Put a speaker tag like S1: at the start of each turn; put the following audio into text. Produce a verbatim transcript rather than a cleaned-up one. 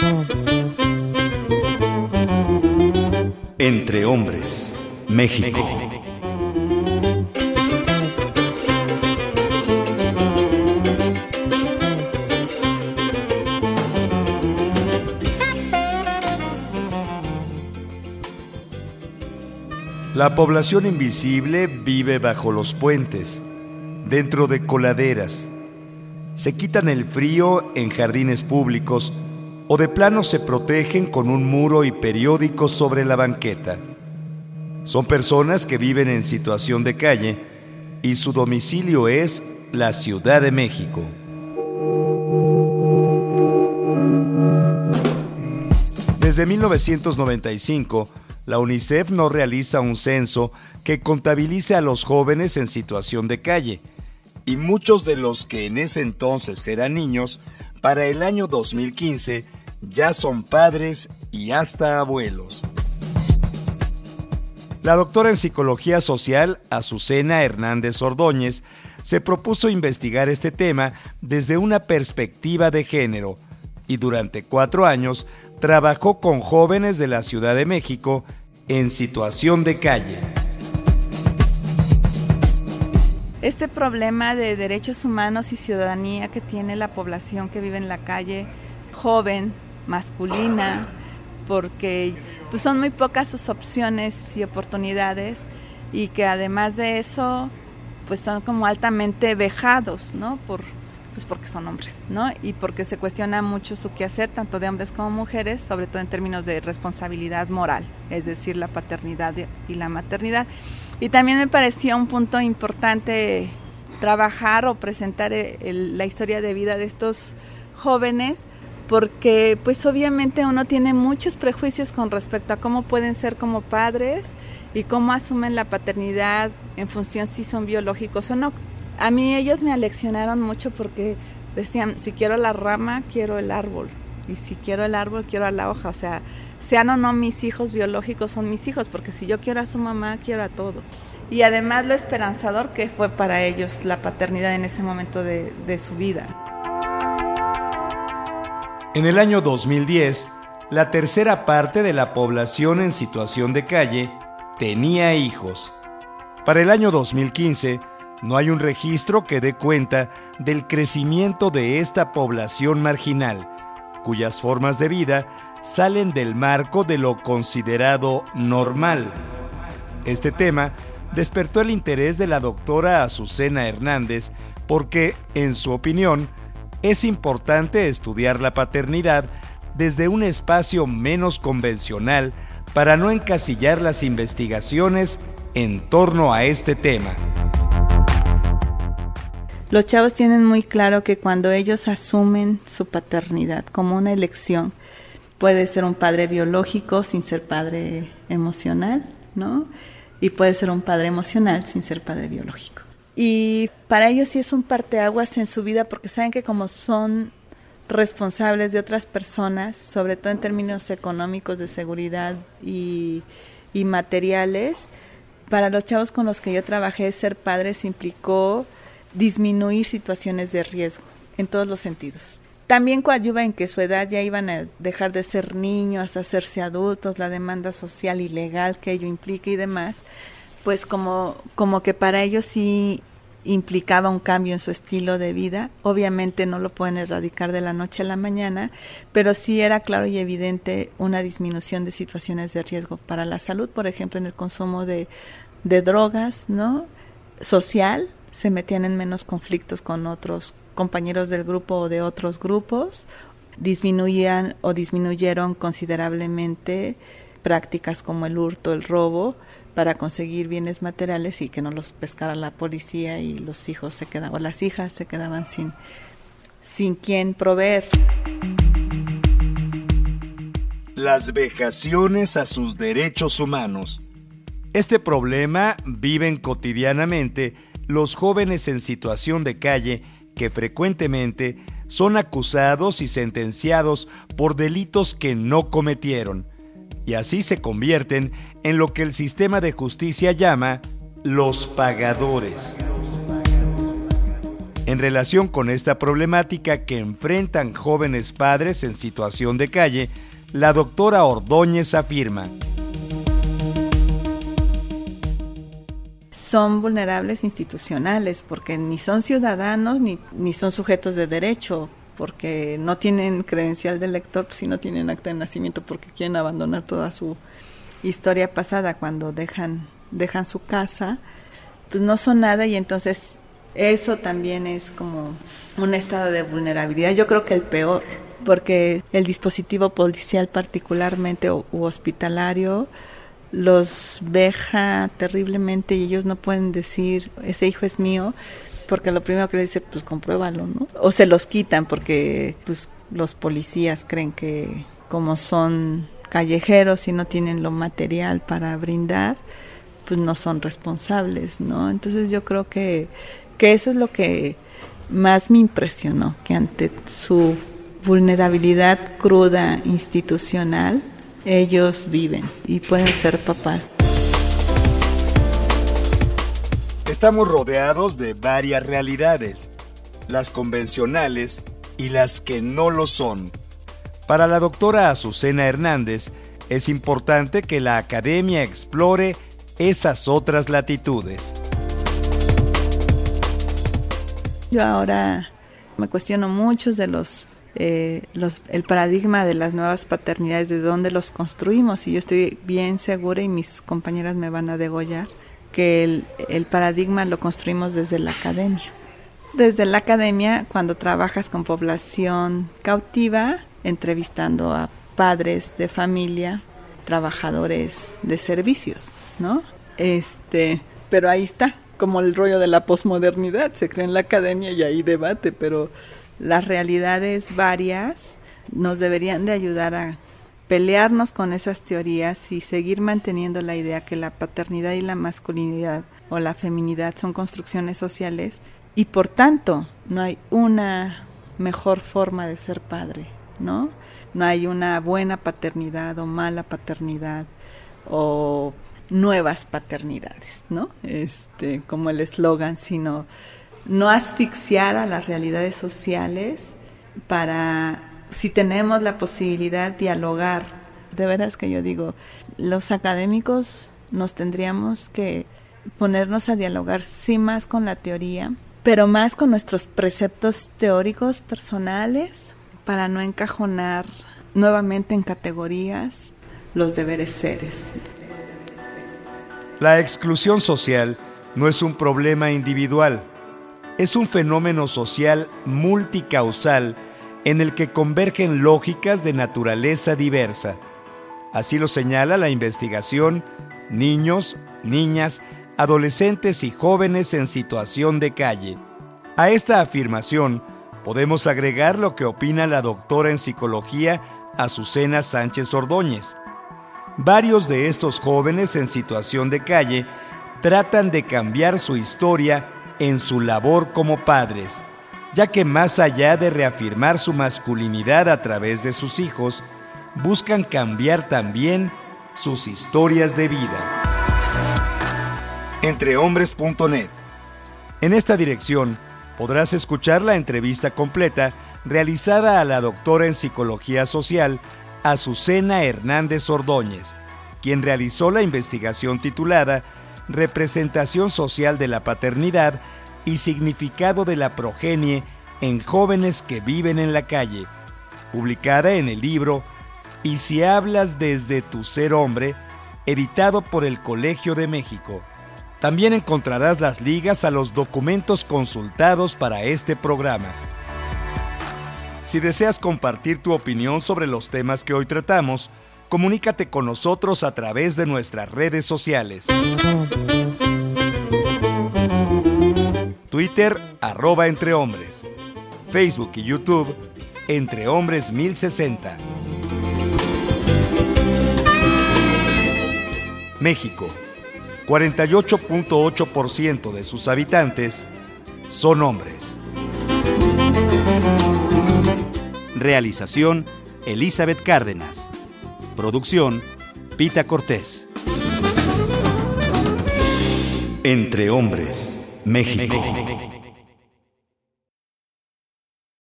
S1: Entre Hombres, México. La población invisible vive bajo los puentes, dentro de coladeras. Se quitan el frío en jardines públicos o de plano se protegen con un muro y periódicos sobre la banqueta. Son personas que viven en situación de calle y su domicilio es la Ciudad de México. Desde mil novecientos noventa y cinco, la UNICEF no realiza un censo que contabilice a los jóvenes en situación de calle, y muchos de los que en ese entonces eran niños, para el año dos mil quince ya son padres y hasta abuelos. La doctora en Psicología Social, Azucena Hernández Ordóñez, se propuso investigar este tema desde una perspectiva de género y durante cuatro años trabajó con jóvenes de la Ciudad de México en situación de calle.
S2: Este problema de derechos humanos y ciudadanía que tiene la población que vive en la calle, joven, masculina, porque pues, son muy pocas sus opciones y oportunidades, y que además de eso pues son como altamente vejados, ¿no? Por, pues porque son hombres, ¿no? Y porque se cuestiona mucho su quehacer, tanto de hombres como mujeres, sobre todo en términos de responsabilidad moral, es decir, la paternidad y la maternidad. Y también me pareció un punto importante trabajar o presentar el, la historia de vida de estos jóvenes, porque pues obviamente uno tiene muchos prejuicios con respecto a cómo pueden ser como padres y cómo asumen la paternidad en función si son biológicos o no. A mí ellos me aleccionaron mucho porque decían, si quiero la rama, quiero el árbol, y si quiero el árbol, quiero a la hoja, o sea, sean o no mis hijos biológicos, son mis hijos, porque si yo quiero a su mamá, quiero a todo. Y además lo esperanzador que fue para ellos la paternidad en ese momento de, de su vida.
S1: En el año dos mil diez, la tercera parte de la población en situación de calle tenía hijos. Para el año dos mil quince, no hay un registro que dé cuenta del crecimiento de esta población marginal, cuyas formas de vida salen del marco de lo considerado normal. Este tema despertó el interés de la doctora Azucena Hernández porque, en su opinión, es importante estudiar la paternidad desde un espacio menos convencional para no encasillar las investigaciones en torno a este tema.
S2: Los chavos tienen muy claro que cuando ellos asumen su paternidad como una elección, puede ser un padre biológico sin ser padre emocional, ¿no? Y puede ser un padre emocional sin ser padre biológico. Y para ellos sí es un parteaguas en su vida porque saben que como son responsables de otras personas, sobre todo en términos económicos, de seguridad y, y materiales, para los chavos con los que yo trabajé, ser padres implicó disminuir situaciones de riesgo en todos los sentidos. También coadyuva en que su edad ya iban a dejar de ser niños, a hacerse adultos, la demanda social y legal que ello implica y demás, pues como, como que para ellos sí implicaba un cambio en su estilo de vida. Obviamente no lo pueden erradicar de la noche a la mañana, pero sí era claro y evidente una disminución de situaciones de riesgo para la salud, por ejemplo, en el consumo de, de drogas, ¿no? Social, se metían en menos conflictos con otros compañeros del grupo o de otros grupos, disminuían o disminuyeron considerablemente prácticas como el hurto, el robo, para conseguir bienes materiales y que no los pescara la policía y los hijos se quedaban, o las hijas se quedaban sin, sin quien proveer.
S1: Las vejaciones a sus derechos humanos. Este problema viven cotidianamente los jóvenes en situación de calle que frecuentemente son acusados y sentenciados por delitos que no cometieron, y así se convierten en lo que el sistema de justicia llama los pagadores. En En relación con esta problemática que enfrentan jóvenes padres en situación de calle, la doctora Ordóñez afirma:
S2: son vulnerables institucionales porque ni son ciudadanos ni, ni son sujetos de derecho, porque no tienen credencial de lector, pues si no tienen acta de nacimiento, porque quieren abandonar toda su historia pasada cuando dejan, dejan su casa, pues no son nada, y entonces eso también es como un estado de vulnerabilidad. Yo creo que el peor, porque el dispositivo policial particularmente u, u hospitalario los veja terriblemente, y ellos no pueden decir ese hijo es mío, porque lo primero que le dice, pues compruébalo, ¿no? O se los quitan porque pues los policías creen que como son callejeros y no tienen lo material para brindar, pues no son responsables, ¿no? Entonces yo creo que, que eso es lo que más me impresionó, que ante su vulnerabilidad cruda institucional, ellos viven y pueden ser papás.
S1: Estamos rodeados de varias realidades, las convencionales y las que no lo son. Para la doctora Azucena Hernández, es importante que la academia explore esas otras latitudes.
S2: Yo ahora me cuestiono muchos de los Eh, los, el paradigma de las nuevas paternidades, de dónde los construimos, y yo estoy bien segura, y mis compañeras me van a degollar, que el, el paradigma lo construimos desde la academia. Desde la academia, cuando trabajas con población cautiva, entrevistando a padres de familia, trabajadores de servicios, ¿no? Este, pero ahí está, como el rollo de la posmodernidad, se crea en la academia y ahí debate, pero las realidades varias nos deberían de ayudar a pelearnos con esas teorías y seguir manteniendo la idea que la paternidad y la masculinidad o la feminidad son construcciones sociales, y por tanto no hay una mejor forma de ser padre, ¿no? No hay una buena paternidad o mala paternidad o nuevas paternidades, ¿no? Este, como el eslogan, sino no asfixiar a las realidades sociales para, si tenemos la posibilidad, dialogar. De veras que yo digo, los académicos nos tendríamos que ponernos a dialogar, sí, más con la teoría, pero más con nuestros preceptos teóricos personales, para no encajonar nuevamente en categorías los deberes seres.
S1: La exclusión social no es un problema individual. Es un fenómeno social multicausal en el que convergen lógicas de naturaleza diversa. Así lo señala la investigación Niños, Niñas, Adolescentes y Jóvenes en Situación de Calle. A esta afirmación podemos agregar lo que opina la doctora en psicología Azucena Sánchez Ordóñez. Varios de estos jóvenes en situación de calle tratan de cambiar su historia en su labor como padres, ya que más allá de reafirmar su masculinidad a través de sus hijos, buscan cambiar también sus historias de vida. Entrehombres punto net. En esta dirección podrás escuchar la entrevista completa realizada a la doctora en Psicología Social Azucena Hernández Ordóñez, quien realizó la investigación titulada Representación social de la paternidad y significado de la progenie en jóvenes que viven en la calle, publicada en el libro Y si hablas desde tu ser hombre, editado por el Colegio de México. También encontrarás las ligas a los documentos consultados para este programa. Si deseas compartir tu opinión sobre los temas que hoy tratamos, comunícate con nosotros a través de nuestras redes sociales. Twitter, arroba Entre Hombres. Facebook y YouTube, Entre Hombres mil sesenta. México, cuarenta y ocho punto ocho por ciento de sus habitantes son hombres. Realización, Elizabeth Cárdenas. Producción, Pita Cortés. Entre Hombres, México.